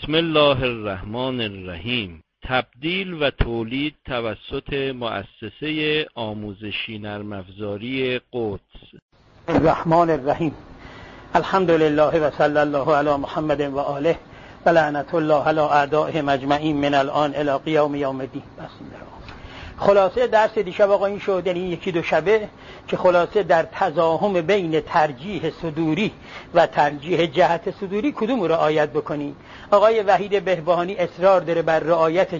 بسم الله الرحمن الرحیم. تبدیل و تولید توسط مؤسسه آموزشی نرم افزاری قدس. الرحمن الرحیم. الحمد لله و صلی الله علی محمد و آله و لعنت الله علی اعدائهم اجمعین من الان الی قیام یوم الدین. خلاصه درس دیشب آقا این شد، یعنی یکی دو شبه که خلاصه در تضاهم بین ترجیح صدوری و ترجیح جهت صدوری کدوم رو رعایت بکنیم. آقای وحید بهبهانی اصرار داره بر رعایت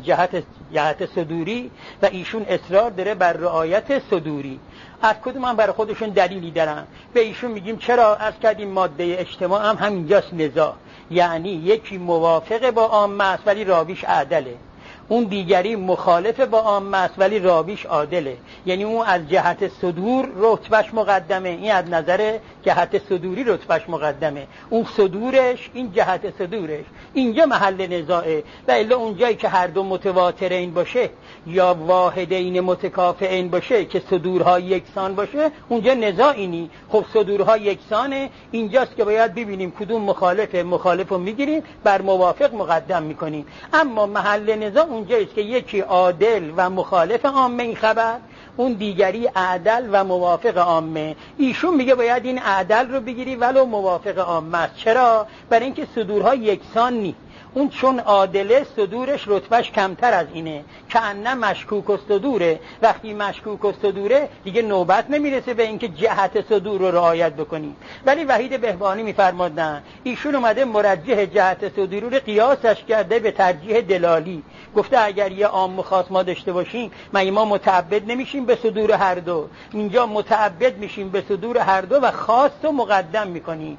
جهت صدوری و ایشون اصرار داره بر رعایت صدوری. از کدوم هم برای خودشون دلیلی دارن. به ایشون میگیم چرا؟ از کردیم ماده اجتماع هم همینجاست نزاع، یعنی یکی موافق با عامه است ولی راویش عدله، اون دیگری مخالف با عامه است ولی راویش عادله، یعنی اون از جهت صدور رتبهش مقدمه، این از نظر جهت صدوری رتبهش مقدمه، اون صدورش این جهت صدورش. اینجا محل نزاعه. و الا اونجایی که هر دو متواترین باشه یا واحدین متکافئین باشه که صدورها یکسان باشه اونجا نزاعی نی. خب صدورها یکسانه، اینجاست که باید ببینیم کدوم مخالف رو میگیریم بر موافق مقدم میکنیم. اما محل نزاع اونجاییست که یکی عادل و مخالف عامه این خبر، اون دیگری عدل و موافق عامه. ایشون میگه باید این عدل رو بگیری ولو موافق عامه است. چرا؟ برای اینکه صدورها یکسان نی. اون چون عادله صدورش رتبهش کمتر از اینه، که انه مشکوک و صدوره. وقتی مشکوک و صدوره دیگه نوبت نمیرسه به اینکه جهت صدور رو رعایت بکنیم. ولی وحید بهبهانی میفرماد نه، ایشون اومده مرجح جهت صدور رو قیاسش کرده به ترجیح دلالی. گفته اگر یه عام و خاص ما داشته باشیم ما متعبد نمیشیم به صدور هر دو، اینجا متعبد میشیم به صدور هر دو و خاص رو مقدم میکنیم.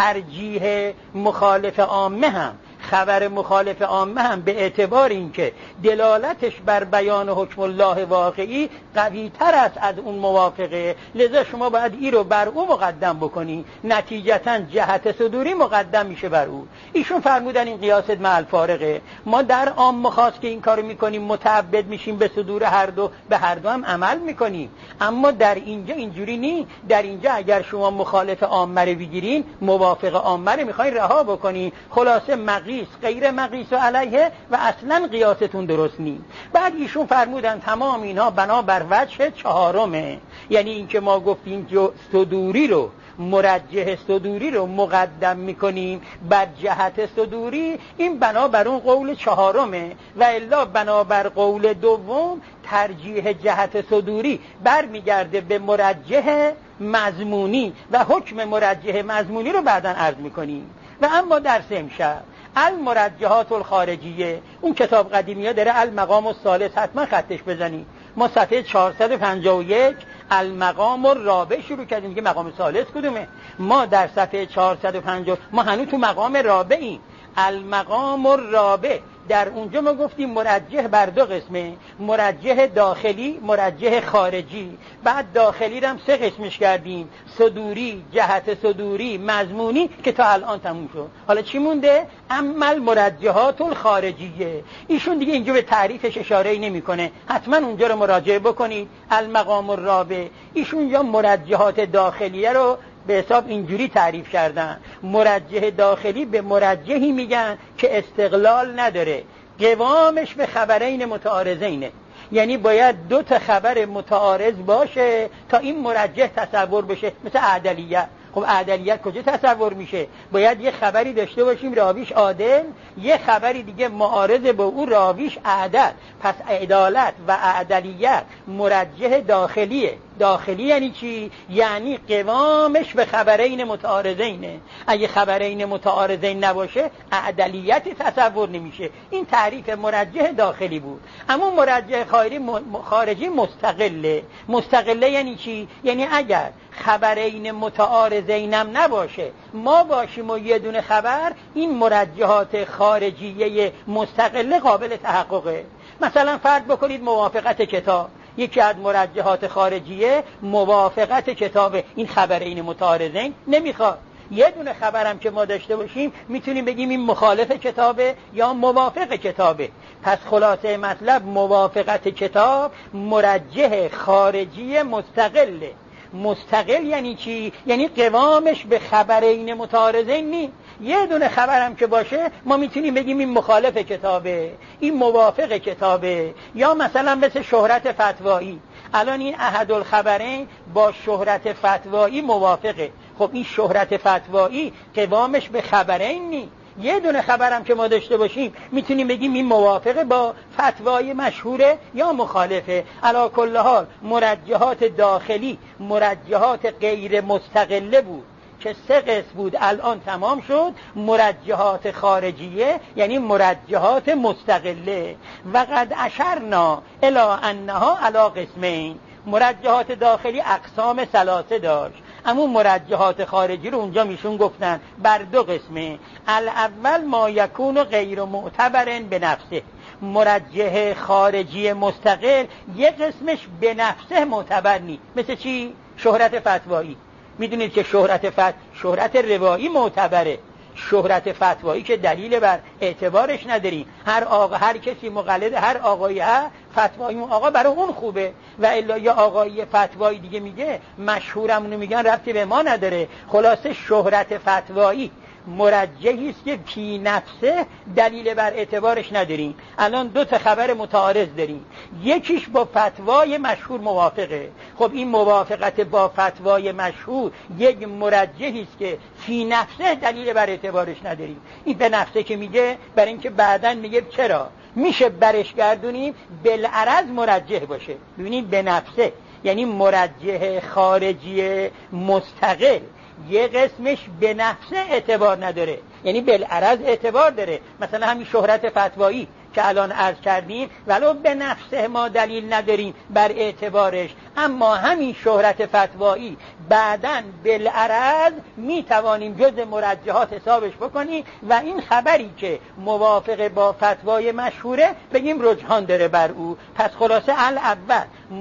ترجیح مخالف عامه هم، خبر مخالف عامه هم به اعتبار اینکه دلالتش بر بیان حکم الله واقعی قوی تر است از اون موافقه، لذا شما باید این رو بر او مقدم بکنی، نتیجتا جهت صدوری مقدم میشه بر او. ایشون فرمودن این قیاست مع الفارقه. ما در عام خاص که این کارو میکنیم متعبد میشیم به صدور هر دو، به هر دو هم عمل میکنیم. اما در اینجا اینجوری نی. در اینجا اگر شما مخالف عامه رو بگیرین موافق عامه رو میخواین رها بکنین. خلاصه مقیس غیر مقیس علیه و اصلا قیاستون درست نی. بعد ایشون فرمودن تمام اینها بنا بر وجه چهارمه، یعنی اینکه ما گفتیم صدوری رو مرجح صدوری رو مقدم میکنیم بر جهت صدوری، این بنا بر اون قول چهارمه. و الا بنا بر قول دوم ترجیح جهت صدوری برمیگرده به مرجح مضمونی و حکم مرجح مضمونی رو بعداً عرض میکنیم. و اما درس امشب المرجحات الخارجیه، اون کتاب قدیمی ها داره المقام الثالث، حتما خطش بزنی. ما صفحه 451 المقام الرابع شروع کردیم، میگه مقام ثالث کدومه؟ ما در صفحه 450 ما هنوز تو مقام رابعیم. المقام الرابع در اونجا ما گفتیم مرجح بر دو قسمه، مرجح داخلی، مرجح خارجی. بعد داخلی رو هم سه قسمش کردیم، صدوری، جهت صدوری، مضمونی، که تا الان تموم شد. حالا چی مونده؟ اما المرجحات الخارجیه. ایشون دیگه اینجا به تعریفش اشاره‌ای نمی‌کنه، حتما اونجا رو مراجعه بکنید. المقام الرابع ایشون یا مرجحات داخلیه رو به حساب اینجوری تعریف کردن. مرجح داخلی به مرجحی میگن که استقلال نداره، قوامش به خبرین متعارضینه، یعنی باید دو تا خبر متعارض باشه تا این مرجح تصور بشه. مثل عدلیت. خب عدلیت کجا تصور میشه؟ باید یه خبری داشته باشیم راویش عادل، یه خبری دیگه معارض با او راویش عدل. پس عدالت و عدلیت مرجح داخلیه. داخلی یعنی چی؟ یعنی قوامش به خبرین متعارضینه. اگه خبرین متعارضین نباشه عدلیتی تصور نمیشه. این تعریف مرجح داخلی بود. اما مرجح خارجی مستقله. مستقله یعنی چی؟ یعنی اگر خبرین متعارضینم نباشه، ما باشیم و یه دونه خبر، این مرجحات خارجیه مستقله قابل تحققه. مثلا فرض بکنید موافقت کتاب، یکی از مرجحات خارجیه موافقت کتابه، این خبرین متعارضین نمیخواد. یه دونه خبرم که ما داشته باشیم میتونیم بگیم این مخالف کتابه یا موافق کتابه. پس خلاصه مطلب موافقت کتاب مرجح خارجی مستقله. مستقل یعنی چی؟ یعنی قوامش به خبرین متعارضین نی. یه دونه خبرم که باشه ما میتونیم بگیم این مخالف کتابه، این موافق کتابه. یا مثلا مثل شهرت فتوایی، الان این احدالخبرین با شهرت فتوایی موافقه. خب این شهرت فتوایی قوامش به خبرین نی. یه دونه خبرم که ما داشته باشیم میتونیم بگیم این موافقه با فتوای مشهوره یا مخالفه. علی کل حال مرجحات داخلی مرجحات غیر مستقله بود که 3 قسم بود، الان تمام شد. مرجحات خارجیه یعنی مرجحات مستقله. و قد اشرنا الی انها علی قسمین. مرجحات داخلی اقسام 3 داشت، اما مرجحات خارجی رو اونجا میشون گفتن بر 2 قسمه. الاول ما یکون غیر معتبر به نفسه. مرجح خارجی مستقل یه قسمش به نفسه معتبر نی. مثل چی؟ شهرت فتوایی. میدونید که شهرت روایی معتبره، شهرت فتوایی که دلیل بر اعتبارش نداریم. هر کسی مقلد هر آقایی فتوایی اون آقا برای اون خوبه، و الا یا آقایی فتوایی دیگه میگه مشهورمونو میگن ربطی به ما نداره. خلاصه شهرت فتوایی مرجحی است که فی نفسه دلیل بر اعتبارش نداریم. الان 2 خبر متعارض داریم، یکیش با فتوای مشهور موافقه. خب این موافقت با فتوای مشهور یک مرجحی است که فی نفسه دلیل بر اعتبارش نداریم. این به نفسه که میگه برای اینکه بعداً میگه چرا میشه برش گردونیم بالعرض مرجح باشه. ببینید به نفسه یعنی مرجح خارجی مستقل یه قسمش به نفسه اعتبار نداره، یعنی بالعرض اعتبار داره. مثلا همین شهرت فتوایی که الان عرض کردیم ولو به نفسه ما دلیل نداریم بر اعتبارش، اما همین شهرت فتوایی بعداً بالعرض میتوانیم جز مرجحات حسابش بکنیم و این خبری که موافق با فتوای مشهوره بگیم رجحان داره بر او. پس خلاصه الاول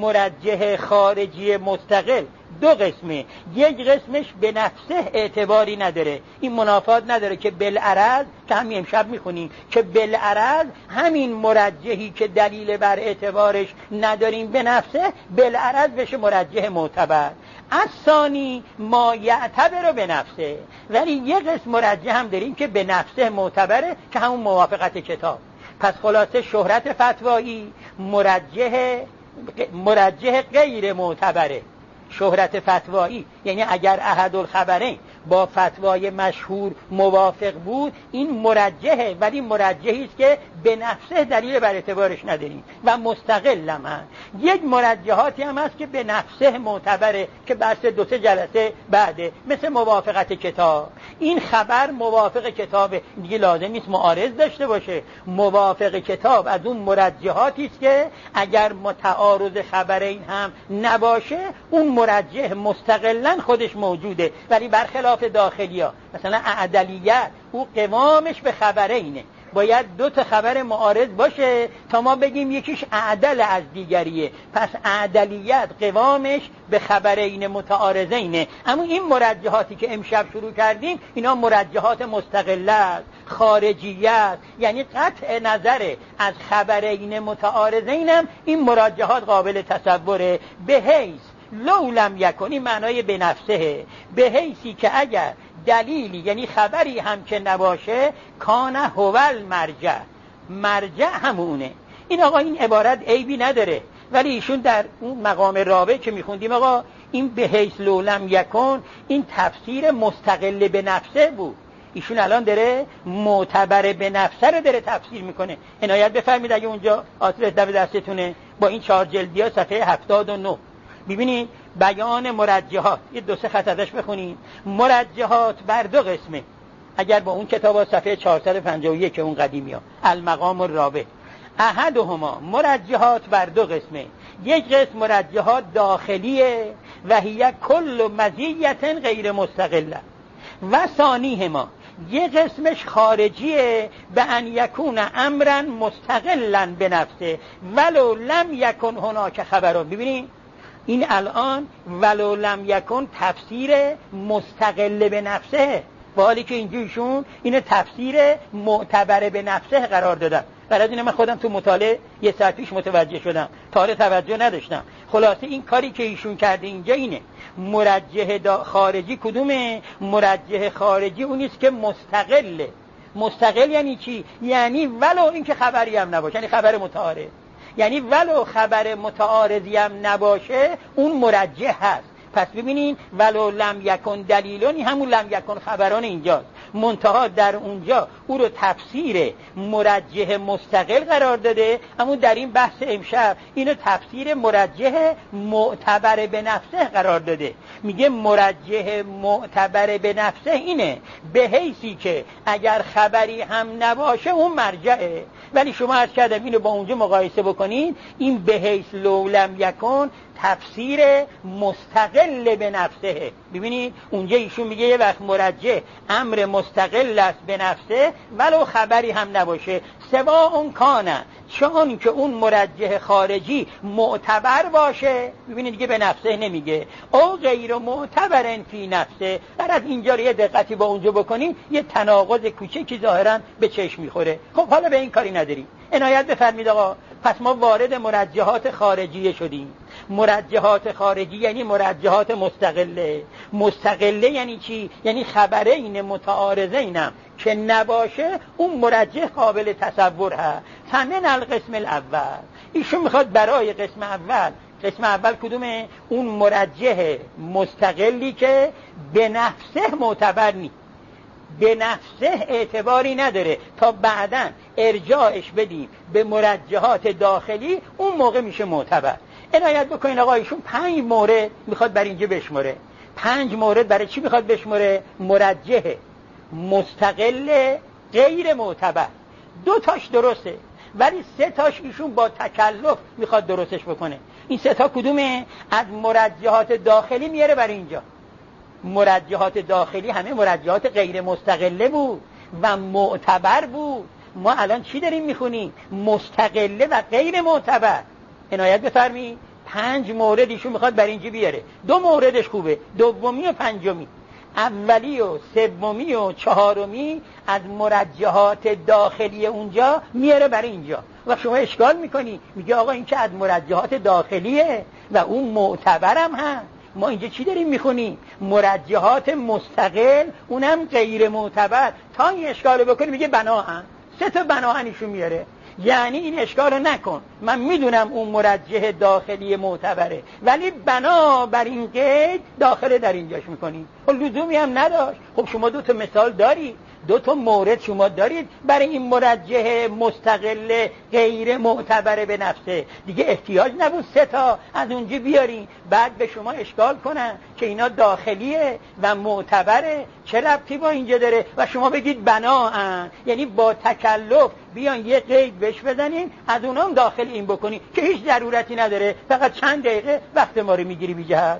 مرجح خارجی مستقل 2 قسمه، یک قسمش به نفسه اعتباری نداره. این منافات نداره که بالعرض که همین امشب میخونیم که بالعرض همین مرجحی که دلیل بر اعتبارش نداریم به نفسه بالعرض بشه مرجح معتبر. الثانی ما یعتبر به نفسه، ولی یک قسم مرجح هم داریم که به نفسه معتبره که همون موافقت کتاب. پس خلاصه شهرت فتوایی مرجح غیر معتبره. شهرت فتوایی یعنی اگر احدالخبرین با فتوای مشهور موافق بود این مرجحه، ولی مرجحی است که به نفسه دلیل بر اعتبارش نداریم و مستقل هم. یک مرجحاتی هم هست که به نفسه معتبره که بحث 2-3 جلسه بعده، مثل موافقت کتاب. این خبر موافق کتاب دیگه لازم نیست معارض داشته باشه. موافق کتاب از اون مرجحاتی است که اگر متعارض خبرین هم نباشه اون مرجح مستقلا خودش موجوده، ولی برخلاف داخلی ها مثلا اعدلیت او قوامش به خبرینه، باید 2 خبر معارض باشه تا ما بگیم یکیش اعدل از دیگریه. پس اعدلیت قوامش به خبرین متعارضینه. اما این مرجحاتی که امشب شروع کردیم اینا مرجحات مستقلت خارجیت، یعنی قطع نظر از خبرین متعارضینم این مرجحات قابل تصوره. به حیث لو لم یکن، این معنای به نفسه، به حیثی که اگر دلیلی یعنی خبری هم که نباشه کان هول مرجع همونه. این آقا این عبارت عیبی نداره، ولی ایشون در اون مقام رابع که میخوندیم آقا این به حیث لو لم یکن این تفسیر مستقل به نفسه بود. ایشون الان داره معتبر به نفسه رو داره تفسیر میکنه. عنایت بفرمید اگه اونجا آثر دستتونه با این 4 جلدی ها صفحه 79 ببینید بیان مرجحات. یه 2-3 خط ازش بخونیم. مرجحات بر 2 قسمه. اگر با اون کتاب صفحه 451 اون قدیمی ها المقام الرابع، احدهما مرجحات بر 2 قسمه. یک قسم مرجحات داخلیه و هی کل مزیت غیر مستقله، و ثانیهما یک قسمش خارجیه به ان یکون امرا مستقلا به نفسه ولو لم یکن هناک خبرون. ببینید این الان ولو لم یکن تفسیر مستقل به نفسه، با حالی که اینجویشون اینو تفسیر معتبر به نفسه قرار دادن. برای این من خودم تو مطالعه یه ساعت پیش متوجه شدم، تا حالا توجه نداشتم. خلاصه این کاری که ایشون کرده اینجا اینه، مرجح خارجی کدومه؟ مرجح خارجی اونیست که مستقله. مستقل یعنی چی؟ یعنی ولو این که خبری هم نباشه، یعنی خبر متعارض، یعنی ولو خبر متعارضی هم نباشه اون مرجح هست. پس ببینین ولو لم یکن دلیلونی همون لم یکن خبران اینجاست، منتها در اونجا او رو تفسیر مرجح مستقل قرار داده، اما در این بحث امشب اینو تفسیر مرجح معتبر به نفسه قرار داده. میگه مرجح معتبر به نفسه اینه به حیثی که اگر خبری هم نباشه اون مرجعه. ولی شما عرض کردم اینو با اونجا مقایسه بکنین، این به حیث لو لم یکن تفسیر مستقل به نفسه. ببینید اونجا ایشون میگه یه وقت مرجح امر مستقل است به نفسه ولو خبری هم نباشه، سوا اون کانه، چون که اون مرجح خارجی معتبر باشه. ببینید دیگه به نفسه نمیگه، او غیر معتبر فی نفسه. در از اینجا یه دقتی با اونجا بکنین، یه تناقض کوچکی ظاهرا به چشم میخوره. خب حالا به این کاری نداریم، عنایت بفرمایید آقا. پس ما وارد مرجحات خارجیه شدیم. مرجحات خارجی یعنی مرجحات مستقله. مستقله یعنی چی؟ یعنی خبرین متعارضینم که نباشه اون مرجح قابل تصور هست. فمن القسم الاول، ایشون میخواد برای قسم اول کدومه؟ اون مرجح مستقلی که به نفسه معتبر نیست، به نفسه اعتباری نداره، تا بعداً ارجاعش بدیم به مرجحات داخلی، اون موقع میشه معتبر. عنایت بکنین آقا، ایشون 5 مورد میخواد بر اینجا بشماره. 5 مورد برای چی میخواد بشماره؟ مرجح مستقل غیر معتبر. 2 تاش درسته ولی 3 تاش ایشون با تکلف میخواد درستش بکنه. این 3 تا کدومه؟ از مرجحات داخلی میاره برای اینجا. مرجحات داخلی همه مرجحات غیر مستقله بود و معتبر بود. ما الان چی داریم میخونیم؟ مستقله و غیر معتبر. عنایت بفرمایید 5 مورد ایشون میخواد برای اینجا بیاره. 2 موردش خوبه، دومی و پنجمی. اولی و سومی و چهارمی از مرجحات داخلی اونجا میاره برای اینجا. و شما اشکال میکنی، میگه آقا این که از مرجحات داخلیه و اون معتبرم هست. ما اینجا چی داریم میخونیم؟ مرجحات مستقل اونم غیر معتبر. تا این اشکال بکنی میگه بناهن. 3 تا بناهن ایشون میاره. یعنی این اشکال رو نکن، من میدونم اون مرجح داخلی معتبره ولی بنا بر این قید داخل در اینجاش میکنی. خب لزومی هم نداشت. خب شما 2 تا مثال داری، 2 تا مورد شما دارید برای این مرجح مستقل غیر معتبره به نفسه، دیگه احتیاج نبود 3 تا از اونجا بیارین بعد به شما اشکال کنن که اینا داخلیه و معتبره، چه ربطی با اینجا داره و شما بگید بناهن. یعنی با تکلف بیان یه قید بهش بزنین، از اونام داخل این بکنین که هیچ ضرورتی نداره، فقط چند دقیقه وقت ما رو میگیری بی جهت.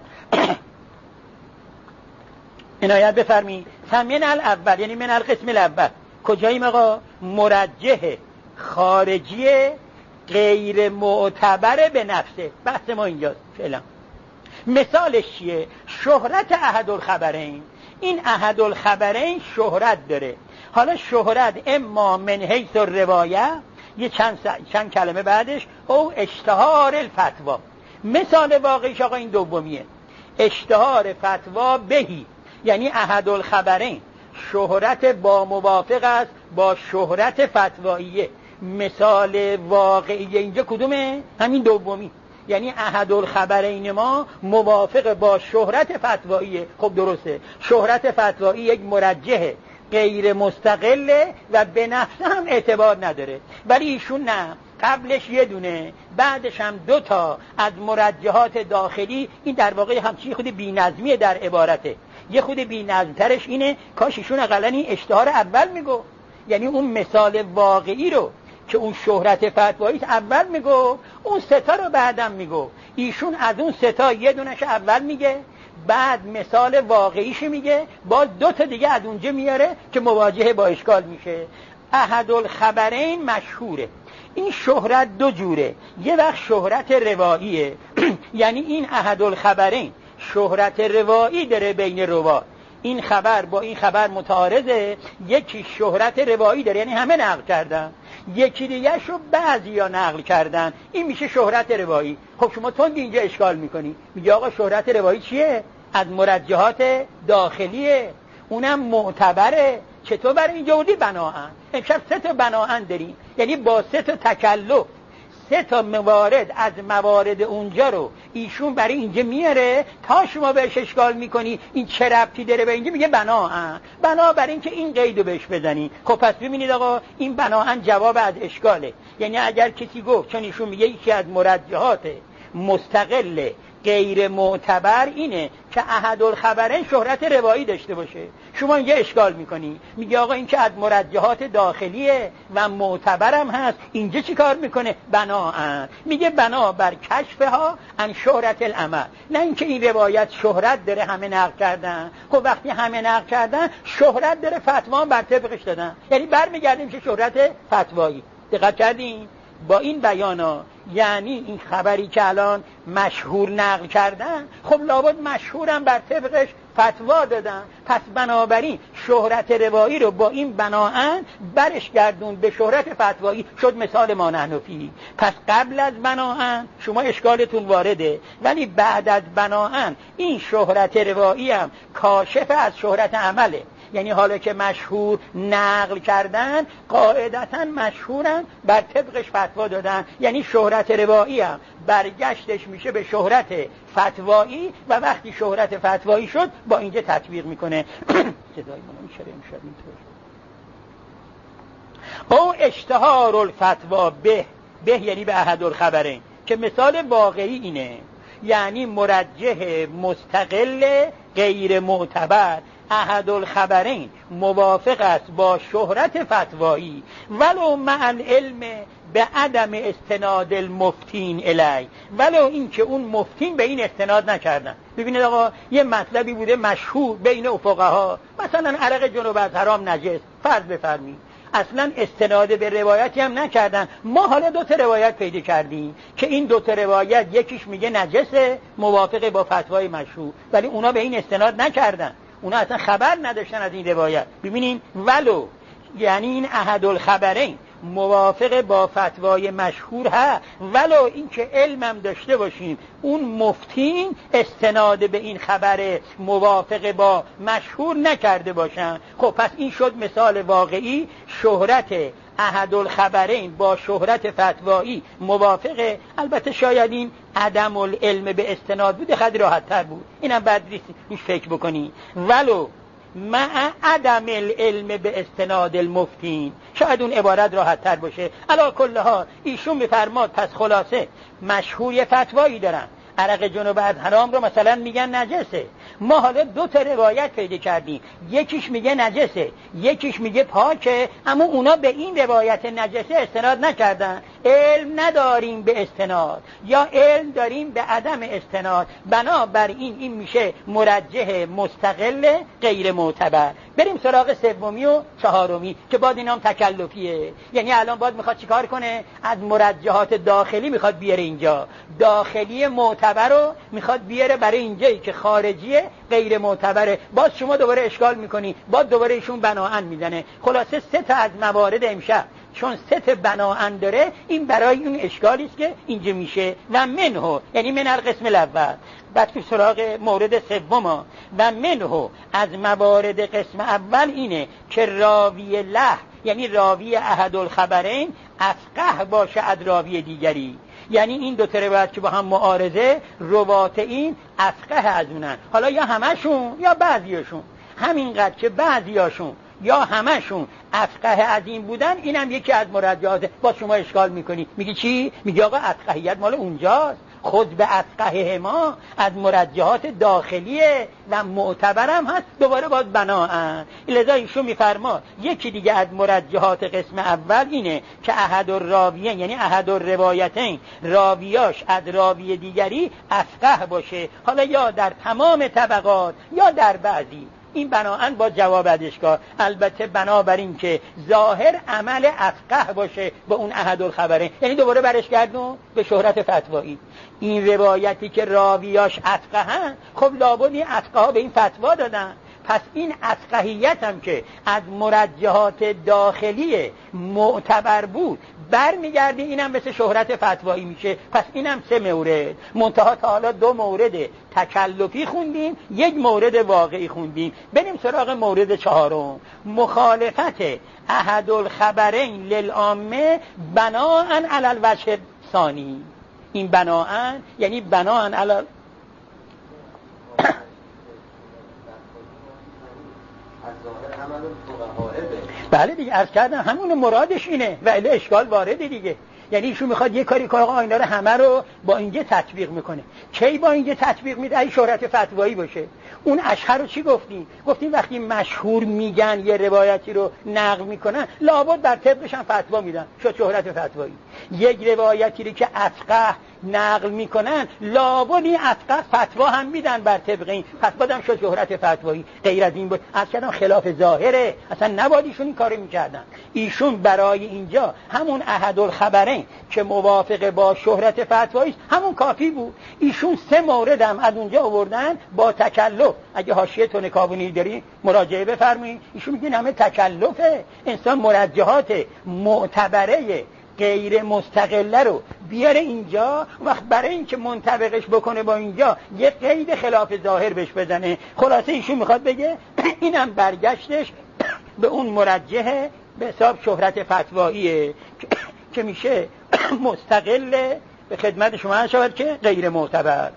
عنایت بفرمایید. من الاول یعنی من القسم الاول کجاییم آقا؟ مرجح خارجی غیر معتبر به نفسه. بحث ما اینجاست فعلا. مثالش چیه؟ شهرت احدالخبرین. این احدالخبرین شهرت داره. حالا شهرت اما من حیث الروایه، یه چند کلمه بعدش، او اشتهار الفتوا. مثال واقعیش آقا این دومیه، اشتهار فتوا بهی، یعنی احدالخبرین شهرت با موافق است با شهرت فتواییه. مثال واقعی اینجا کدومه؟ همین دومی، یعنی احدالخبرین ما موافق با شهرت فتواییه. خب درسته، شهرت فتوایی یک مرجح غیر مستقله و به نفسه هم اعتبار نداره، ولی ایشون نه، قبلش یه دونه بعدش هم 2 تا از مرجحات داخلی. این در واقع همچین خود بی‌نظمیه در عبارته. یه خود بی‌نظم‌ترش اینه، کاش ایشون اقلن این اشتهار اول میگو، یعنی اون مثال واقعی رو که اون شهرت فتوایی اول میگو، اون 3 تا رو بعدم میگو. ایشون از اون 3 تا یه دونش اول میگه، بعد مثال واقعیش میگه، باز 2 تا دیگه از اونجا میاره که مواجهه با اشکال میشه. احدالخبرین مشهوره. این شهرت 2 جوره، یه وقت شهرت رواییه یعنی این احدالخبرین شهرت روایی داره بین روا، این خبر با این خبر متعارضه، یکی شهرت روایی داره یعنی همه نقل کردن، یکی دیگه شو بعضیا نقل کردن، این میشه شهرت روایی. خب شما تند اینجا اشکال میکنی، میگه آقا شهرت روایی چیه؟ از مرجحات داخلیه، اونم معتبره. چطور برای اینجا بودی؟ بناهن. امشب 3 تا بناهن داریم، یعنی با 3 تا تکلف 3 تا موارد از موارد اونجا رو ایشون برای اینجا میاره تا شما بهش اشکال میکنی این چه ربطی داره به اینجا. میگه بناهن، بنا برای اینکه این قیدو بهش بزنی. خب پس ببینید آقا این بناهن جواب از اشکاله. یعنی اگر کسی گفت، چون ایشون میگه یکی از مرجحات مستقل غیر معتبر اینه که احدالخبرین شهرت روایی داشته باشه، شما اینجا اشکال میکنی، میگه آقا این که از مرجحات داخلیه و معتبرم هست، اینجا چی کار میکنه؟ بناهن. میگه بنا بر کشفها عن شهرت العمل، نه اینکه این روایت شهرت داره همه نقل کردن. خب وقتی همه نقل کردن شهرت داره، فتوا بر طبقش دادن، یعنی برمیگردیم که شهرت فتوایی. دقت کردین؟ با این بیانا یعنی این خبری که الان مشهور نقل کردن، خب لابد مشهورم بر طبقش فتوا دادن، پس بنابراین شهرت روایی رو با این بناهن برش گردون به شهرت فتوایی، شد مثال ما نحن فیه. پس قبل از بناهن شما اشکالتون وارده، ولی بعد از بناهن این شهرت روایی هم کاشف از شهرت عمله. یعنی حالا که مشهور نقل کردن قاعدتاً مشهورن بر طبقش فتوا دادن، یعنی شهرت روایی هم برگشتش میشه به شهرت فتوایی و وقتی شهرت فتوایی شد با اینجا تطبیق میکنه. صدای منو میشه امشب اینطور. او اشتهار الفتوا به یعنی به احدالخبرین، که مثال واقعی اینه، یعنی مرجح مستقل غیر معتبر احدالخبرین موافق است با شهرت فتوایی ولو مع العلم به عدم استناد المفتین الی، ولو این که اون مفتین به این استناد نکردن. ببینید آقا یه مطلبی بوده مشهور بین فقها، مثلا عرق جنوب از حرام نجس، فرض بفرمایید اصلا استناد به روایتی هم نکردن. ما حالا 2 تا روایت پیدا کردیم که این 2 تا روایت یکیش میگه نجسه موافق با فتوای مشهور، ولی اونا به این استناد نکردن، اونا اصلا خبر نداشتن از این روایت. ببینین ولو یعنی این احدالخبرین موافق با فتوای مشهور ها، ولو این که علمم داشته باشیم اون مفتین استناد به این خبر موافق با مشهور نکرده باشن. خب پس این شد مثال واقعی، شهرت احدالخبرین با شهرت فتوایی موافقه. البته شاید این عدم العلم به استناد بود خیلی راحت تر بود، اینم بعد نیست فکر بکنی. ولو مع عدم العلم به استناد المفتین، شاید اون عبارت راحت تر باشه. علی کل حال ایشون میفرماد پس خلاصه مشهور فتوایی دارن، عرق جنوب از حرام رو مثلا میگن نجسه. ما حالا 2 تا روایت پیدا کردیم، یکیش میگه نجسه یکیش میگه پاکه، اما اونا به این روایت نجسه استناد نکردن. علم نداریم به استناد یا علم داریم به عدم استناد، بنابراین این میشه مرجح مستقل غیر معتبر. بریم سراغ سومی و چهارمی که باید اینام تکلفیه، یعنی الان باید میخواد چیکار کنه؟ از مرجحات داخلی میخواد بیاره اینجا، داخلی معتبر رو میخواد بیاره برای اینجایی که خارجی غیر معتبره. باز شما دوباره اشکال میکنی، باز دوباره ایشون بناهن میزنه. خلاصه 3 تا از موارد امشب چون 3 تا بناهن داره، این برای اون اشکالی است که اینجا میشه. و منه یعنی من القسم الاول، بعد که سراغ مورد سوم و منه از موارد قسم اول اینه که راوی له یعنی راوی احدالخبرین افقه باشه از راوی دیگری، یعنی این 2 تا روایت که با هم معارضه روات این افقه از اونن، حالا یا همشون یا بعضیاشون، همینقدر که بعضیاشون یا همشون افقه از این بودن، اینم یکی از مرجحات. با شما اشکال میکنی، میگی چی؟ میگی آقا افقهیت مال اونجاست، خود به افقه ما از مرجحات داخلیه و معتبرم هست، دوباره باز بناهن. لذا ایشون میفرما یکی دیگه از مرجحات قسم اول اینه که احد الراویین یعنی احد الروایتین راویاش از راوی دیگری افقه باشه، حالا یا در تمام طبقات یا در بعضی. این بناهن با جواب اشکال، البته بنابراین که ظاهر عمل افقه باشه با اون احدالخبرین، یعنی دوباره برش گردون به شهرت فتوایی. این روایتی که راویاش افقهن، خب لابد این افقه ها به این فتوا دادن، پس این افقهیت هم که از مرجحات داخلی معتبر بود برمیگرده، اینم مثل شهرت فتوایی میشه. پس اینم 3 مورد، منتها تا حالا 2 مورد تکلفی خوندیم، 1 مورد واقعی خوندیم. بریم سراغ مورد 4، مخالفت احد الخبرین للعامه بناء علی الوجه ثانی. این بناء یعنی بناء علی بله دیگه، عرض کردم همون مرادش اینه و الی اشکال وارده دیگه. یعنی ایشون میخواد یه کاری کنه، آقا اینا رو همه رو با اینجا تطبیق میکنه. کی با اینجا تطبیق میده؟ ای شهرت فتوایی باشه. اون اشهر رو چی گفتیم وقتی مشهور میگن یه روایتی رو نقل میکنن لابد بر طبقش هم فتوا میدن، شد شهرت فتوایی. یک روایتی رو که افقه نقل میکنن لابد این افقه فتوا هم میدن بر طبق این، پس بعدم شد شهرت فتوایی. غیر از این بود اصلا خلاف ظاهره، اصلا نباید ایشون این کارو میکردن. ایشون برای اینجا همون احد الخبرین که موافق با شهرت فتوایی همون کافی بود. ایشون 3 مورد هم از اونجا آوردن با تکلف. اگه حاشیه تون کابونی داری مراجعه بفرمایید. ایشون میگن همه تکلفه، انسان مرجحات معتبره غیر مستقله رو بیاره اینجا، وقت برای اینکه منطبقش بکنه با اینجا یه قید خلاف ظاهر بهش بزنه. خلاصه ایشون میخواد بگه اینم برگشتش به اون مرجح به حساب شهرت فتواییه که میشه مستقل به خدمت شما شود که غیر معتبر.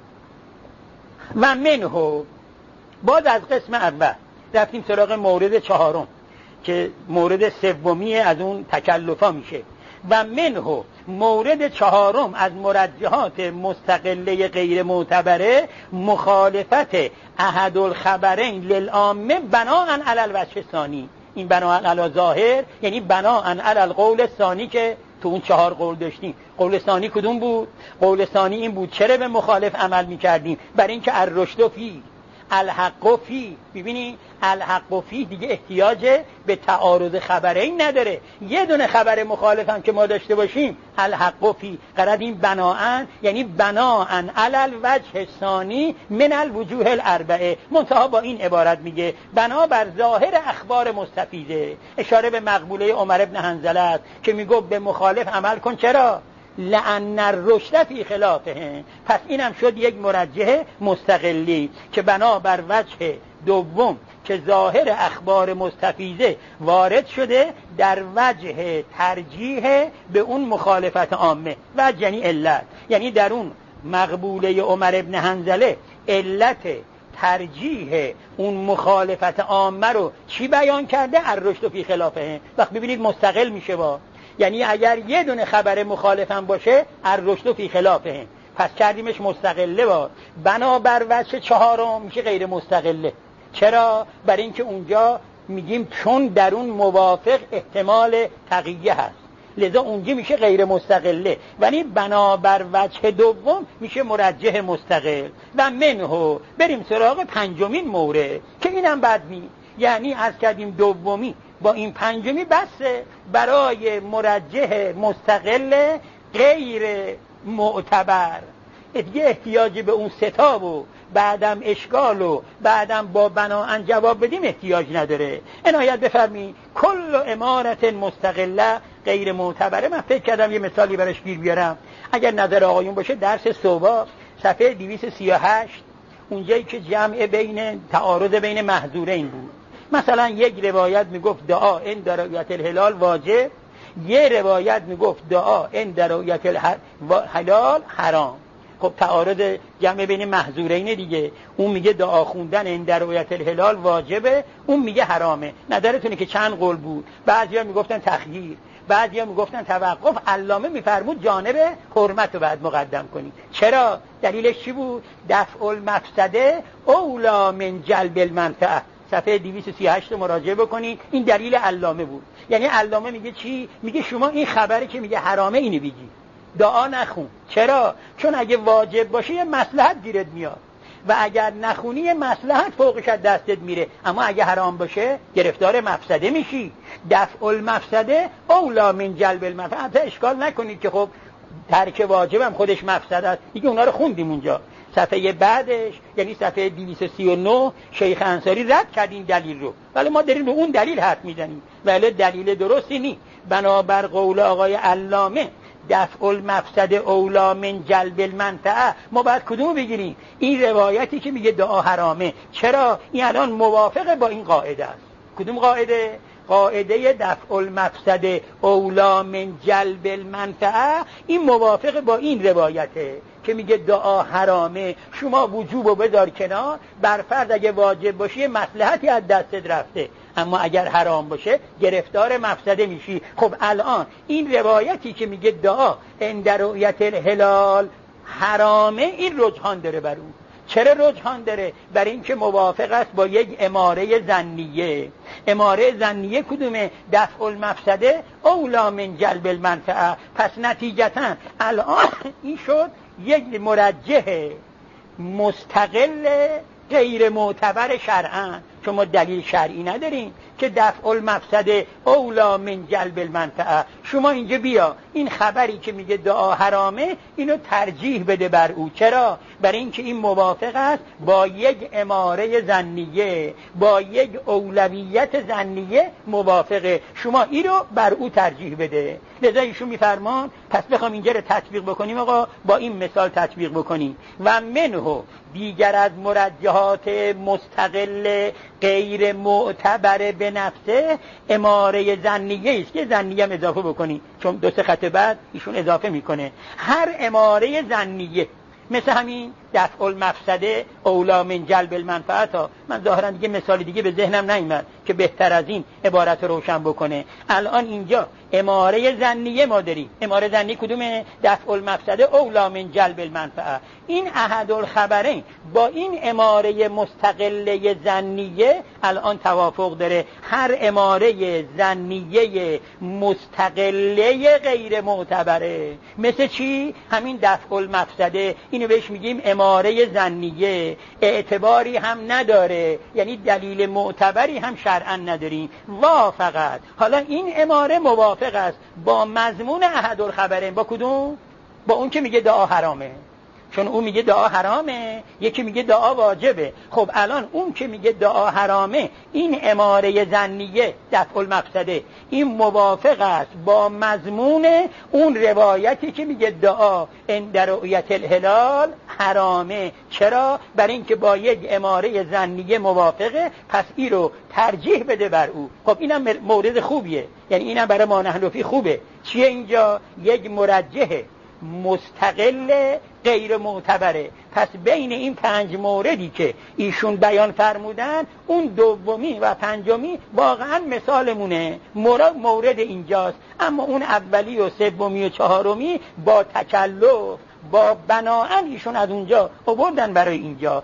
و منه باز از قسم اول رفتیم سراغ مورد 4 که مورد 3 از اون تکلفا میشه. و منه مورد 4 از مرجحات مستقله غیر معتبره مخالفت احد الخبرین للعامه بناء علی الوجه ثانی. این بناء علی ظاهر یعنی بناء علی القول ثانی که تو اون 4 قول داشتیم. قول ثانی کدوم بود؟ قول ثانی این بود چرا به مخالف عمل میکردیم؟ برای اینکه الرشد فی الحق فی. ببینی الحق فی دیگه احتیاج به تعارض خبرین نداره. یه دونه خبر مخالف هم که ما داشته باشیم الحق فی، قرد این بناءن یعنی بناءن علی الوجه ثانی من الوجوه الاربعه. منتها با این عبارت میگه بنا بر ظاهر اخبار مستفیضه. اشاره به مقبوله عمر ابن حنظله است که میگه به مخالف عمل کن. چرا؟ لأن الرشد فی خلافه. پس اینم شد یک مرجح مستقلی که بنا بر وجه دوم که ظاهر اخبار مستفیضه وارد شده در وجه ترجیح به اون مخالفت عامه. وجه یعنی علت، یعنی در اون مقبوله عمر ابن حنظله علت ترجیح اون مخالفت عامه رو چی بیان کرده؟ الرشد فی خلافه. وقت ببینید مستقل میشه با، یعنی اگر یه دونه خبر مخالفم باشه الرشد فی خلافه، پس کردیمش مستقله با. بنابر وجه 4 میشه غیر مستقله. چرا؟ برای اینکه اونجا میگیم چون در اون موافق احتمال تقیه هست، لذا اونجا میشه غیر مستقله، ولی بنابر وجه دوم میشه مرجح مستقل. و منه بریم سراغ 5 مورد که اینم بد نی، یعنی از کردیم دومی با این 5 بسه برای مرجح مستقل غیر معتبر. دیگه احتیاجی به اون 3 و بعدم اشکال و بعدم با بناءن جواب بدیم احتیاج نداره. عنایت بفرمایید کل امارت مستقله غیر معتبره. من فکر کردم یه مثالی براش گیر بیارم. اگر نظر آقایون باشه درس صبح صفحه 238 اونجایی که جمع بین تعارض بین محظورین بود. مثلا یک روایت میگفت دعا عند رؤیت الهلال واجب، یه روایت میگفت دعا عند رؤیت الهلال حرام. خب تعارض جمع بین محظورین دیگه. اون میگه دعا خوندن عند رؤیت الهلال واجبه، اون میگه حرامه. نظرتونه که چند قول بود؟ بعضیا میگفتن تخییر، بعضیا میگفتن توقف. علامه میفرمود جانب حرمت رو بعد مقدم کنی. چرا؟ دلیلش چی بود؟ دفع المفسده اولا من جلب المنفعه. صفحه 238 رو مراجعه بکنید. این دلیل علامه بود. یعنی علامه میگه چی؟ میگه شما این خبری که میگه حرامه اینو بگی، دعا نخون. چرا؟ چون اگه واجب باشه یه مصلحت گیرت میاد و اگر نخونی یه مصلحت فوقش از دستت میره، اما اگه حرام باشه گرفتار مفسده میشی. دفع المفسده اولا من جلب المنفعه. اشکال نکنید که خب ترک واجبم خودش مفسده است دیگه، اونا رو خوندیم اونجا. صفحه بعدش یعنی صفحه 239 شیخ انصاری رد کرد این دلیل رو، ولی ما داریم رو اون دلیل حرف میزنیم، ولی دلیل درستی نیست. بنابر قول آقای علامه دفع المفسد اولی من جلب المنفعه، ما باید کدوم بگیریم؟ این روایتی که میگه دعا حرامه. چرا؟ این الان موافق با این قاعده است. کدوم قاعده؟ قاعده دفع المفسد اولی من جلب المنفعه. این موافق با این روایته که میگه دعا حرامه، شما وجوبو بذار کنار، بر فرض اگه واجب باشه مصلحتی از دستت رفته، اما اگر حرام باشه گرفتار مفسده میشی. خب الان این روایتی که میگه دعا عند رؤیت الهلال حرامه، این رجحان داره بر اون. چرا رجحان داره؟ برای اینکه موافق است با یک اماره ظنیه. اماره ظنیه کدومه؟ دفع المفسده اولی من جلب المنفعه. پس نتیجتا الان این شد یک مرجح مستقل غیر معتبر شرعاً. شما دلیل شرعی ندارین که دفع المفسده اولی من جلب المنفعه. شما اینجا بیا این خبری که میگه دعا حرامه اینو ترجیح بده بر او. چرا؟ برای اینکه این موافق است با یک اماره ظنیه، با یک اولویت ظنیه موافقه. شما این رو بر او ترجیح بده. لذا ایشون میفرمان پس بخوام اینجا رو تطبیق بکنیم آقا، با این مثال تطبیق بکنیم. و منه دیگر از مرجحات مستقل غیر معتبر به نفسه اماره ظنیه است که ظنیه هم اضافه بکنی، چون دو سه خط بعد ایشون اضافه میکنه. هر اماره ظنیه مثل همین دفع المفسده اولی من جلب المنفعه ها. من ظاهرا دیگه مثال دیگه به ذهنم نیامد که بهتر از این عبارت روشن بکنه. الان اینجا اماره ظنیه ما داریم. اماره ظنی کدومه؟ دفع المفسده اولی من جلب المنفعه. این احد الخبرین با این اماره مستقله ظنیه الان توافق داره. هر اماره ظنیه مستقله غیر معتبره. مثل چی؟ همین دفع المفسده، اینو بهش میگیم اماره ظنیه، اعتباری هم نداره، یعنی دلیل معتبری هم شرعا نداریم. فقط حالا این اماره موافق است با مضمون احد الخبرین. با کدوم؟ با اون که میگه دعا حرامه، چون اون میگه دعا حرامه، یکی میگه دعا واجبه. خب الان اون که میگه دعا حرامه، این اماره ظنیه دفع المفسده، این موافق است با مضمون اون روایتی که میگه دعا عند رؤیت الهلال حرامه. چرا؟ برای اینکه با یک اماره ظنیه موافقه، پس این رو ترجیح بده بر او. خب اینم مورد خوبیه، یعنی اینم برای ما نحنفی خوبه. چیه اینجا؟ یک مرجح مستقل غیر معتبره. پس بین این 5 موردی که ایشون بیان فرمودن، اون دومی و پنجمی واقعا مثالمونه، مورد اینجاست. اما اون اولی و سومی و چهارمی با تکلف، با بناءن ایشون از اونجا آوردن برای اینجا.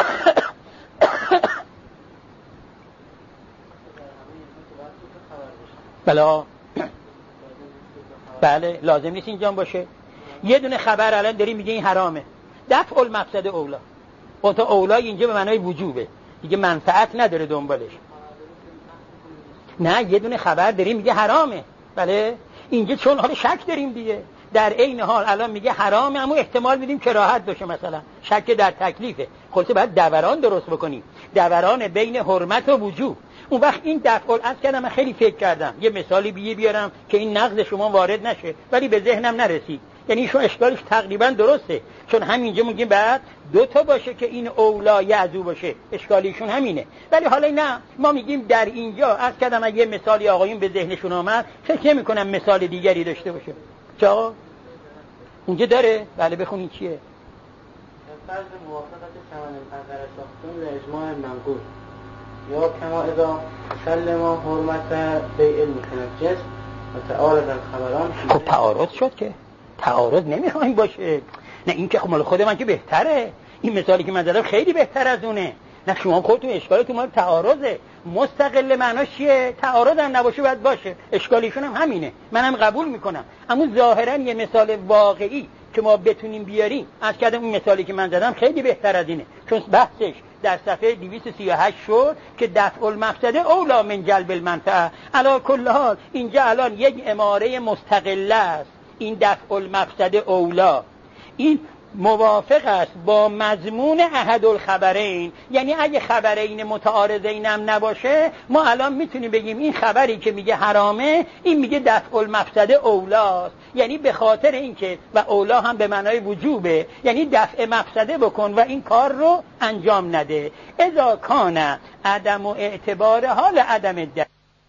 بله لازم نیست اینجا باشه. یه دونه خبر الان داریم میگه این حرامه، دفع المفسد اولا. اون تا اولا اینجا به معنای وجوبه، دیگه منفعت نداره دنبالش. نه، یه دونه خبر داریم میگه حرامه. بله اینجا چون حالا شک داریم دیگه، در عین حال الان میگه حرامه، اما احتمال میدیم کراهت باشه، مثلا شک در تکلیفه. خلاصه باید دوران درست بکنیم، دوران بین حرمت و وجوب. اون وقت این دفع از کردم، من خیلی فکر کردم یه مثالی بیارم که این نقض شما وارد نشه، ولی به ذهنم نرسید. یعنی شو اشکالش تقریبا درسته، چون همینجا میگیم بعد 2 تا باشه که این اولای از او باشه، اشکالیشون همینه. ولی حالا نه، ما میگیم در اینجا از کردم اگه مثالی آقایون به ذهنشون آمد، فکر نمی‌کنم مثال دیگری داشته باشه. چرا؟ اینجا داره؟ بله بخونین چیه؟ فرض موافقت ثمن الحضر ساختون به اجماع منقول یا کما اذا سلم حرمت بیع المتنجس و تعارض الخبران. خب تعارض شد که تعارض نمیخوایم باشه. نه این که خب مال خود من که بهتره، این مثالی که من زدم خیلی بهتر از اونه. نه شما خودتون اشکالتون مال تعارضه. مستقل معناش چیه؟ تعارض هم نباشه باید باشه، اشکالیشون هم همینه، منم قبول میکنم. اما ظاهرا یه مثال واقعی که ما بتونیم بیاریم، از کردم اون مثالی که من زدم خیلی بهتر از اینه، چون بحثش در صفحه 238 شد که دفع المفسده اولی من جلب المنفعه. علی کل حال اینجا الان یک اماره مستقله است، این دفع المفسده اولا. این موافق است با مضمون احد الخبرین، یعنی اگه خبرین متعارضین هم نباشه ما الان میتونیم بگیم این خبری که میگه حرامه این میگه دفع المفسده اولاست، یعنی به خاطر اینکه و اولا هم به معنای وجوبه، یعنی دفع مفسده بکن و این کار رو انجام نده. اذا کان عدم اعتبار حال عدم الدلیل.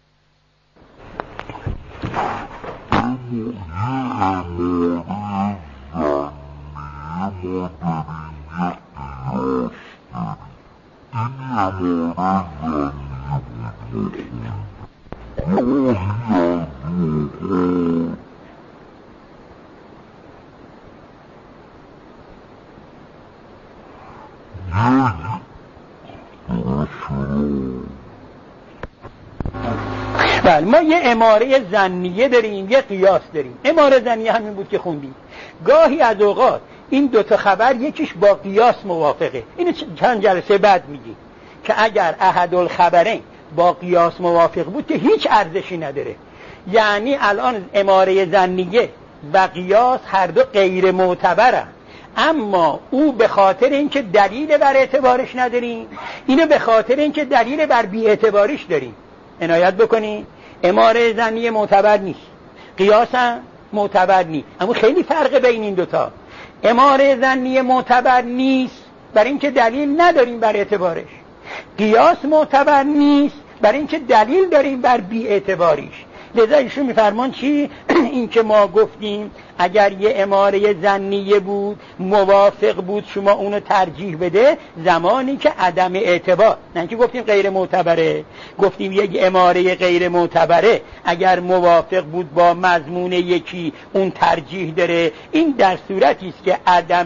بله، ما یه اماره ظنیه داریم، یه قیاس داریم. اماره ظنیه همین بود که خوندیم. گاهی از اوقات این دوتا خبر یکیش با قیاس موافقه. اینو چند جلسه بعد میگیم که اگر احد الخبرین با قیاس موافق بود که هیچ ارزشی نداره. یعنی الان اماره ظنیه و قیاس هر دو غیر معتبرن، اما او به خاطر اینکه دلیل بر اعتبارش نداریم، اینو به خاطر اینکه دلیل بر بی اعتباریش داریم. عنایت بکنید، اماره ظنیه معتبر نیست، قیاس هم معتبر نیست، اما خیلی فرق بین این دوتا. اماره ظنیه معتبر نیست برای اینکه دلیل نداریم بر اعتبارش، قیاس معتبر نیست برای اینکه دلیل داریم بر بی اعتباریش. لذا ایشون میفرمان چی؟ این که ما گفتیم اگر یه اماره ظنیه بود موافق بود شما اونو ترجیح بده زمانی که عدم اعتبار، نه اینکه گفتیم غیر معتبره، گفتیم یک اماره غیر معتبره اگر موافق بود با مضمون یکی اون ترجیح داره. این در صورتی است که عدم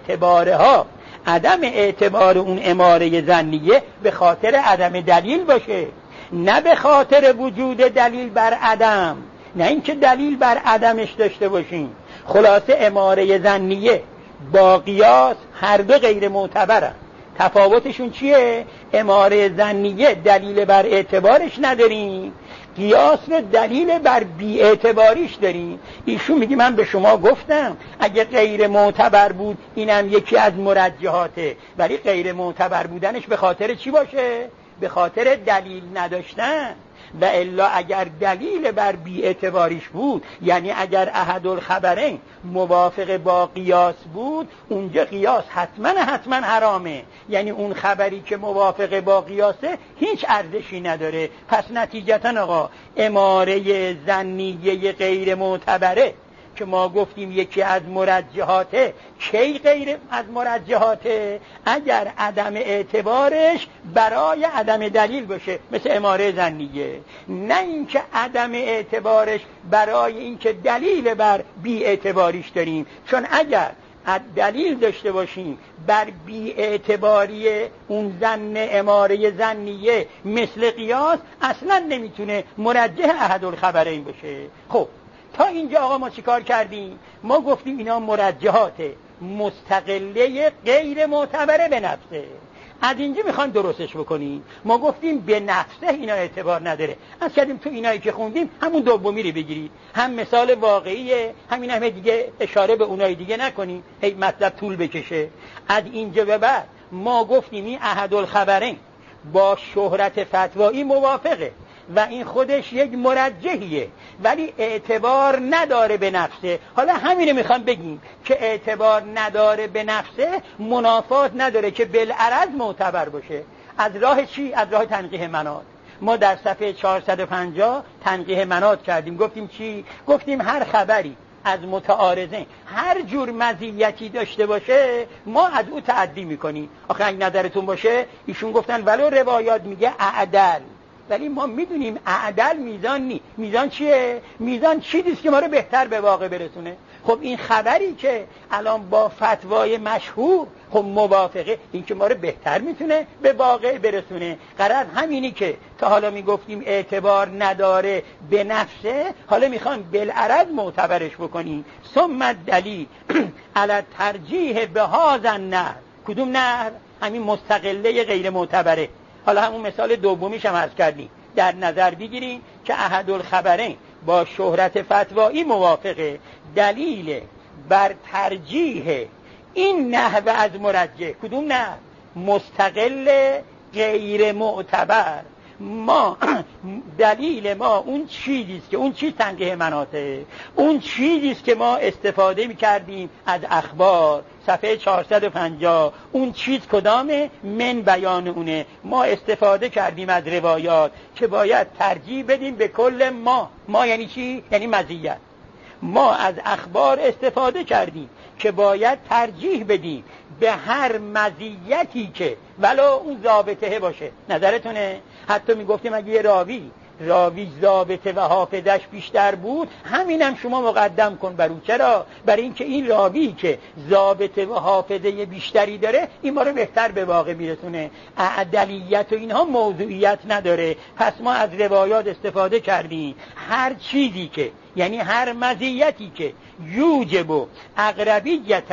اعتبار اون اماره ظنیه به خاطر عدم دلیل باشه، نه به خاطر وجود دلیل بر عدم، نه اینکه دلیل بر عدمش داشته باشیم. خلاصه اماره ظنیه با قیاس هر دو غیر معتبرن. تفاوتشون چیه؟ اماره ظنیه دلیل بر اعتبارش نداریم، قیاس رو دلیل بر بی اعتباریش داریم. ایشون میگه من به شما گفتم اگه غیر معتبر بود اینم یکی از مرجحاته، ولی غیر معتبر بودنش به خاطر چی باشه؟ به خاطر دلیل نداشتن. و الا اگر دلیل بر بی اعتباریش بود، یعنی اگر احد الخبرین موافق با قیاس بود، اونجا قیاس حتما حرامه، یعنی اون خبری که موافق با قیاسه هیچ ارزشی نداره. پس نتیجتا آقا اماره ظنیه غیر معتبره که ما گفتیم یکی از مرجحاته، کی غیر از مرجحاته؟ اگر عدم اعتبارش برای عدم دلیل باشه، مثل اماره ظنیه، نه اینکه عدم اعتبارش برای اینکه دلیل بر بی اعتباریش داریم. چون اگر دلیل داشته باشیم بر بی اعتباری اون ظن اماره ظنیه مثل قیاس، اصلا نمیتونه مرجح احد الخبرین باشه. خب تا اینجا آقا ما چیکار کردیم؟ ما گفتیم اینا مرجحات مستقله غیر معتبره به نفسه. از اینجا میخوایم درستش بکنیم. ما گفتیم به نفسه اینا اعتبار نداره، از کردیم تو اینایی که خوندیم همون دومی رو بگیرید، هم مثال واقعیه، همین همه دیگه اشاره به اونای دیگه نکنیم هی مطلب طول بکشه. از اینجا به بعد ما گفتیم این احد الخبرین با شهرت فتوایی موافقه و این خودش یک مرجحیه، ولی اعتبار نداره به نفسه. حالا همینه میخوام بگیم که اعتبار نداره به نفسه منافات نداره که بالعرض معتبر باشه. از راه چی؟ از راه تنقیح مناط. ما در صفحه 450 تنقیح مناط کردیم. گفتیم چی؟ گفتیم هر خبری از متعارضین هر جور مزیتی داشته باشه ما از او تعدی میکنیم. آخه اگه نظرتون باشه ایشون گفتن ولو روایات میگه اعدل، ولی ما میدونیم اعدل میزان نی. میزان چیه؟ میزان چیزیست که ما رو بهتر به واقع برسونه. خب این خبری که الان با فتوای مشهور خب موافقه، این که ما رو بهتر میتونه به واقع برسونه. غرض همینی که تا حالا میگفتیم اعتبار نداره به نفسه، حالا میخوان بالعرض معتبرش بکنیم. ثم دلیل علی ترجیح به هذا النحو. کدوم نحو؟ همین مستقله غیر معتبره. حالا همون مثال دومیش هم عرض کردیم. در نظر بگیریم که احد الخبرین با شهرت فتوایی موافقه، دلیل بر ترجیح این نحوه از مرجح. کدوم نحوه؟ مستقل غیر معتبر. ما دلیل ما اون چیزیست که اون چیز تنقیح مناطه، اون چیزیست که ما استفاده می‌کردیم از اخبار. صفحه 450 اون چیز کدامه؟ من بیان اونه. ما استفاده کردیم از روایات که باید ترجیح بدیم به کل ما یعنی چی؟ یعنی مزیت. ما از اخبار استفاده کردیم که باید ترجیح بدیم به هر مزیتی که ولو اون ضابطه باشه. نظرتونه؟ حتی میگفتیم اگه یه راوی ضابطه و حافظش بیشتر بود، همینم شما مقدم کن بر او. چرا؟ برای اینکه این راوی که ضابطه و حافظه بیشتری داره این ما رو بهتر به واقع میرسونه. عدلیت و اینها موضوعیت نداره. پس ما از روایات استفاده کردیم. هر چیزی که یعنی هر مزیتی که یوجب اقربیت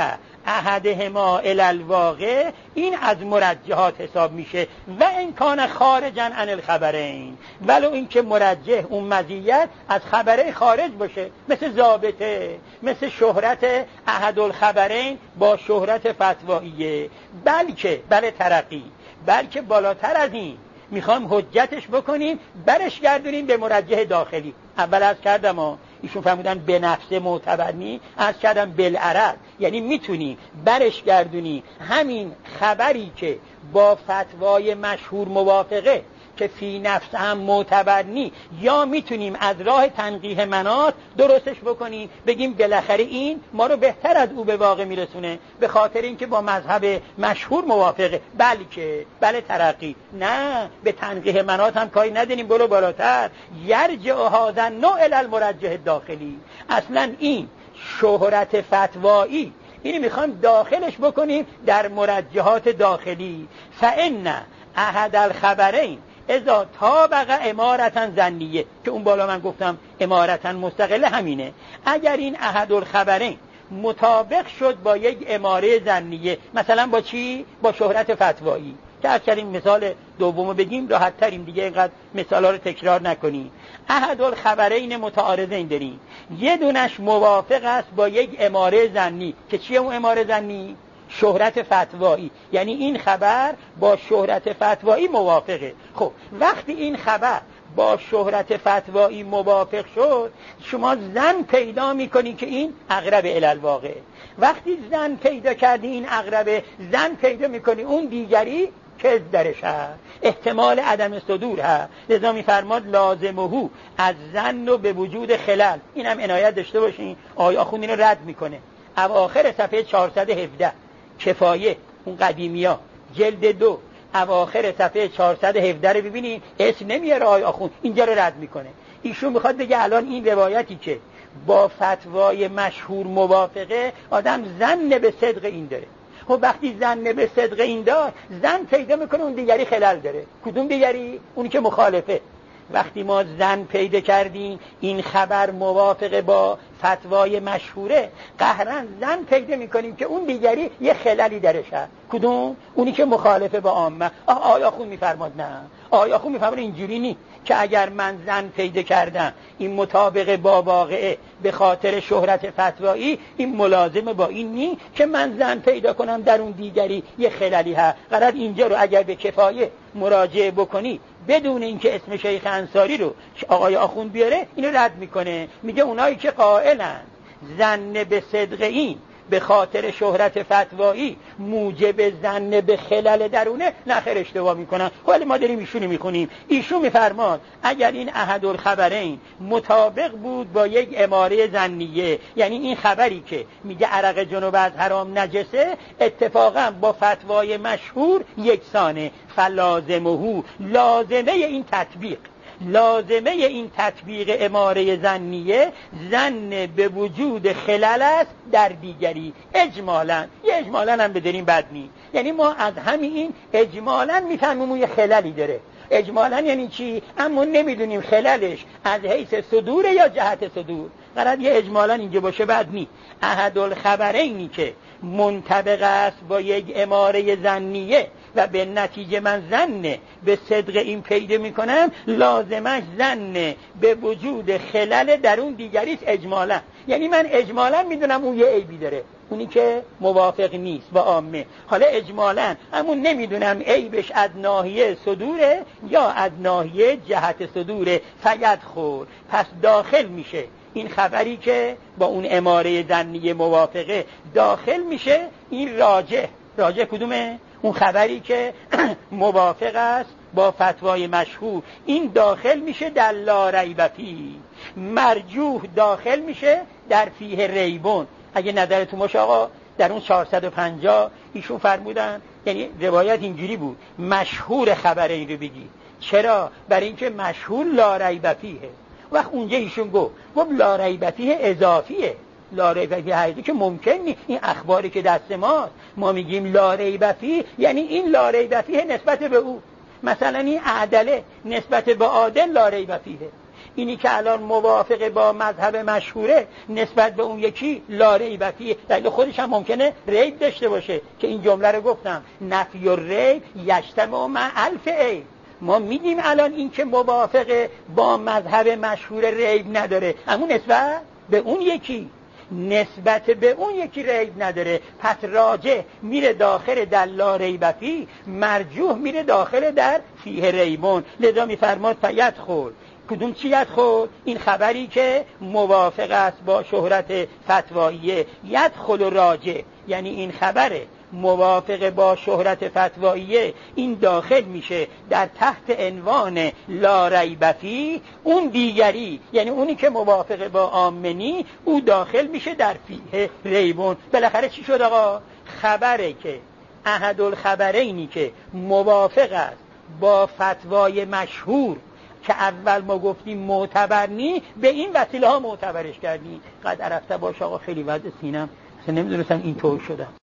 احدهما الی الواقع، این از مرجحات حساب میشه. و این کان خارجا عن الخبرین، ولو این که مرجح اون مزیت از خبره خارج باشه، مثل ضابطه، مثل شهرت احد الخبرین با شهرت فتواییه، بلکه ترقی، بلکه بالاتر از این میخوام حجتش بکنیم، برش گردونیم به مرجح داخلی. اول از کردم ایشون فهمیدن به نفس معتبرنی، از کردم بالعرض، یعنی میتونی برش گردونی همین خبری که با فتوای مشهور موافقه که فی نفس هم معتبرنی، یا میتونیم از راه تنقیح مناط درستش بکنیم، بگیم بالاخره این ما رو بهتر از او به واقع میرسونه به خاطر اینکه با مذهب مشهور موافقه. بله ترقی، نه به تنقیح مناط هم کاری نداریم، برو بالاتر. یرجع هذا النوع الی المرجح داخلی. اصلا این شهرت فتوایی اینی میخوام داخلش بکنیم در مرجحات داخلی. فان احد الخبرین اذا طابق امارتن ظنیه، که اون بالا من گفتم امارتن مستقله همینه. اگر این احد الخبرین مطابق شد با یک اماره ظنیه، مثلا با چی؟ با شهرت فتوایی، که از کردیم مثال دومو بگیم راحت تریم دیگه، اینقدر مثالا رو تکرار نکنیم. احد الخبرین متعارضین داریم، یه دونش موافق است با یک اماره ظنی، که چیه اون اماره ظنی؟ شهرت فتوایی، یعنی این خبر با شهرت فتوایی موافقه. خب وقتی این خبر با شهرت فتوایی موافق شد، شما ظن پیدا میکنی که این اقرب الی الواقع. وقتی ظن پیدا کردی این اقربه، ظن پیدا میکنی اون دیگری کذب درش هست، احتمال عدم صدور هست. لذا میفرماد لازمهو از ظن و به وجود خلل. اینم عنایت داشته باشین، آیا آخوند اینو رد میکنه. اواخر صفحه 417 کفایه اون قدیمیا جلد 2 اواخر صفحه 417 رو ببینید، اسم نمیاره آقای آخوند، اینجا رو رد میکنه. ایشون میخواد بگه الان این روایتی که با فتوای مشهور موافقه، آدم ظن به صدق این داره. خب وقتی ظن به صدق این دار، ظن پیدا میکنه اون دیگری خلل داره. کدوم دیگری؟ اونی که مخالفه. وقتی ما ظن پیدا کردیم این خبر موافقه با فتوای مشهوره، قهرن ظن پیدا میکنیم که اون دیگری یه خللی درش هست. کدوم؟ اونی که مخالفه با عامه. آیا خون میفرماد نه، آیا خون میفرماد اینجوری نی که اگر من ظن پیدا کردم این مطابق با واقعه به خاطر شهرت فتوایی، این ملازم با این نی که من ظن پیدا کنم در اون دیگری یه خللی هست. قرار اینجا رو اگر به کفایه مراجعه بکنی بدون اینکه اسم شیخ انصاری رو آقای آخوند بیاره، اینو رد میکنه. میگه اونایی که قائلن ظن به صدق این به خاطر شهرت فتوایی موجب ظن به خلل درونه، نخیر اشتباه میکنن. ولی ما داریم ایشونو میخونیم. ایشون میفرماد اگر این احد الخبرین مطابق بود با یک اماره ظنیه، یعنی این خبری که میگه عرق جنوب از حرام نجسه اتفاقا با فتوای مشهور یکسانه، فلازمهو، لازمه این تطبیق اماره ظنیه ظن به وجود خلل است در دیگری. اجمالاً هم بدونیم بد نی، یعنی ما از همین این اجمالاً میفهمیم یه خللی داره. اجمالاً یعنی چی؟ اما نمیدونیم خللش از حیث صدور یا جهت صدور. قرار یه اجمالا اینجا باشه بعد نی. احدالخبرینی که منطبق است با یک اماره ظنیه و به نتیجه من ظن به صدق این پیدا میکنم، لازمش ظن به وجود خلل در اون دیگریست اجمالا. یعنی من اجمالا میدونم اون یه عیبی داره، اونی که موافق نیست با عامه. حالا اجمالا همون نمیدونم عیبش از ناحیه صدوره یا از ناحیه جهت صدوره. فیدخل، پس داخل میشه این خبری که با اون اماره ظنی موافقه، داخل میشه این راجح کدومه؟ اون خبری که موافق است با فتوای مشهور، این داخل میشه در لا ریب فیه. مرجوح داخل میشه در فیه ریبون. اگه نظرتون باشه آقا در اون 450 ایشون فرمودن، یعنی روایت اینجوری بود مشهور خبر این رو بگی. چرا؟ برای اینکه مشهور لا ریب فیه. وقت اونجا ایشون گفت لا ریب فیه اضافیه، لا ریب فیه حقیقی که ممکن نیست. این اخباری که دست ماست ما میگیم لا ریب فیه، یعنی این لا ریب فیه نسبت به او. مثلا این عدله نسبت به عادل لا ریب فیه. اینی که الان موافق با مذهب مشهوره نسبت به اون یکی لا ریب فیه، دلیل خودش هم ممکنه ریب داشته باشه که این جمله رو گفتم نفی الریب یجتمع مع الف عیب. ما میگیم الان این که موافق با مذهب مشهور ریب نداره، اما نسبت به اون یکی ریب نداره. پس راجح میره داخل در لا ریب فیه، مرجوح میره داخل در فیه ریبون. لذا میفرماد فیدخل. کدوم چی یدخل؟ این خبری که موافق است با شهرت فتواییه. یدخل راجح یعنی این خبره موافق با شهرت فتواییه، این داخل میشه در تحت عنوان لا ریب فیه. اون دیگری یعنی اونی که موافق با عامنی، او داخل میشه در فیه ریبون. بالاخره چی شد آقا؟ خبره که احدالخبرینی که موافق است با فتوای مشهور که اول ما گفتیم معتبر نی، به این وسیله ها معتبرش کردیم. قد عرفته باش آقا خیلی وضع سینم اصلا نمیدونستم اینطور شدم.